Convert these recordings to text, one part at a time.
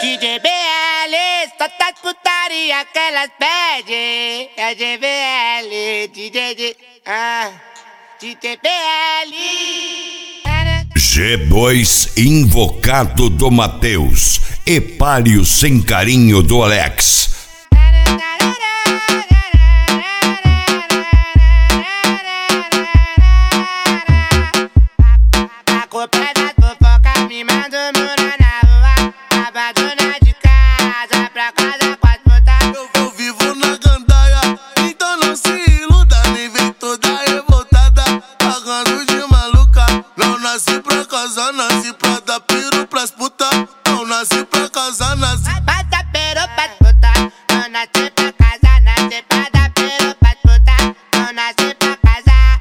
DJ BL, só tá putaria que elas pedem. É GBL, DJ BL. G2 invocado do Matheus, Epário sem carinho do Alex. A culpa é da fofoca, me manda morar na rua. Abandona de casa pra casa com as putas. Eu vivo na gandaia, então não se iluda. Nem vem toda revoltada, pagando de maluca. Não nasci pra casar, nasci pra dar piro pras putas. Não nasci pra casar, nasci Bata pero pras putas. Não nasci pra casar, nasci pra dar pero pras putas. Não nasci pra casar.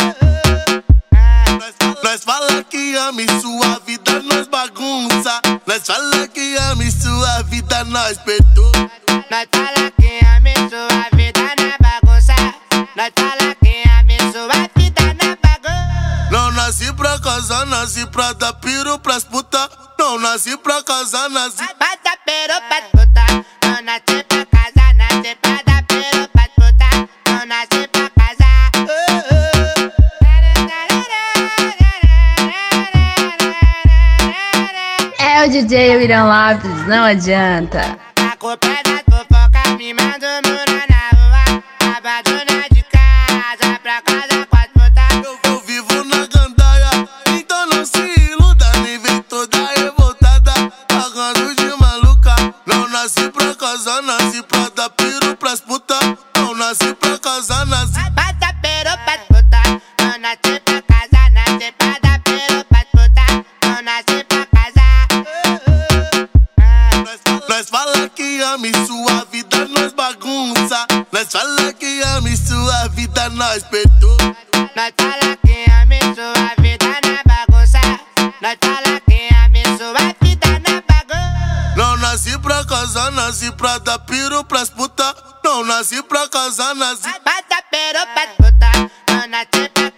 Nós fala que ama e sua vida nós bagunça. Nós fala que ama e sua vida nós perturba. Nós fala que ama e sua vida na bagunça. Nós fala que ama e sua vida na bagunça. Não nasci pra casar, nasci pra dar piro pras putas. Não nasci pra casar, nasci Bata pero pras putas. Não nasci pra casar, nasci pra dar pero pras putas. Não nasci pra casar. É o DJ William Lopes, não adianta. A culpa é da fofoca, me manda morar na rua. Abandona de casa pra casa com as putas. Eu vivo na gandaia, então não se iluda. Nem vem toda revoltada, pagando de maluca. Não nasci pra casar, nasci pra dar piro pras putas. Não nasci pra casar, nasci Bata pero pras putas. Não nasci pra casar, nasci pra dar pero pras putas. Não nasci pra casar. Nós fala que ama e sua vida nós bagunça. Nós fala que ama e sua vida nós perturba. Nós fala que ama e sua vida na bagunça. Nós fala que ama e sua vida na bagunça. Não nasci pra casar, nasci pra dar piro pras putas. Não nasci pra casar, nasci Bata pero pras putas. Não nasci pra